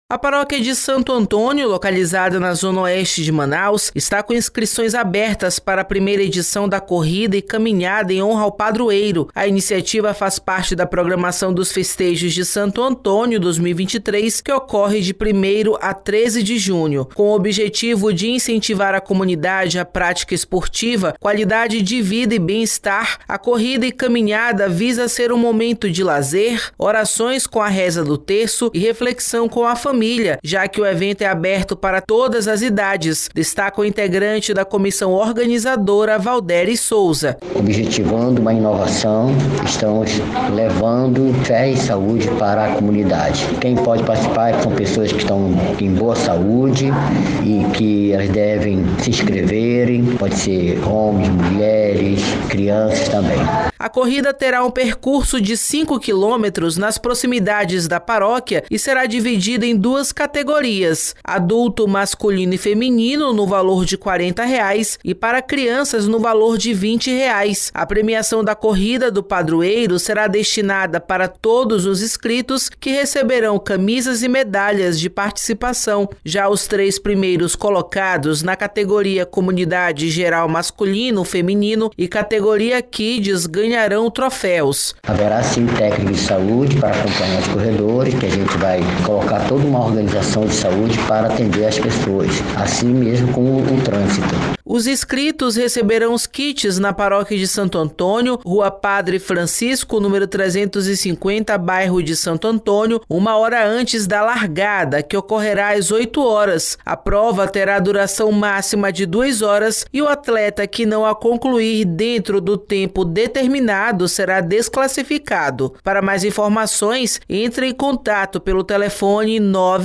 A paróquia de Santo Antônio, localizada na zona oeste de Manaus, está com inscrições abertas para a primeira edição da corrida e caminhada em honra ao padroeiro. A iniciativa faz parte da programação dos festejos de Santo Antônio 2023, que ocorre de 1º a 13 de junho. Com o objetivo de incentivar a comunidade à prática esportiva, qualidade de vida e bem-estar, a corrida e caminhada visa ser um momento de lazer, orações com a reza do terço e reflexão com a família, já que o evento é aberto para todas as idades, destaca o integrante da comissão organizadora, Valderi Souza. Objetivando uma inovação, estamos levando fé e saúde para a comunidade. Quem pode participar são pessoas que estão em boa saúde e que elas devem se inscreverem, pode ser homens, mulheres, crianças também. A corrida terá um percurso de 5 quilômetros nas proximidades da paróquia e será dividida em 2 categorias: adulto masculino e feminino no valor de R$40 e para crianças no valor de R$20. A premiação da corrida do padroeiro será destinada para todos os inscritos, que receberão camisas e medalhas de participação. Já os 3 primeiros colocados na categoria Comunidade Geral Masculino, Feminino e categoria Kids ganharão troféus. Haverá sim técnico de saúde para acompanhar os corredores, que a gente vai colocar toda uma organização de saúde para atender as pessoas, assim mesmo com o trânsito. Os inscritos receberão os kits na paróquia de Santo Antônio, Rua Padre Francisco, número 350, bairro de Santo Antônio, 1 hora antes da largada, que ocorrerá às 8 horas. A prova terá duração máxima de 2 horas e o atleta que não a concluir dentro do tempo determinado será desclassificado. Para mais informações, entre em contato pelo telefone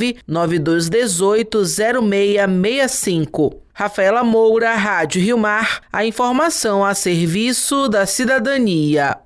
99218-0665. Rafaela Moura, Rádio Rio Mar, a informação a serviço da cidadania.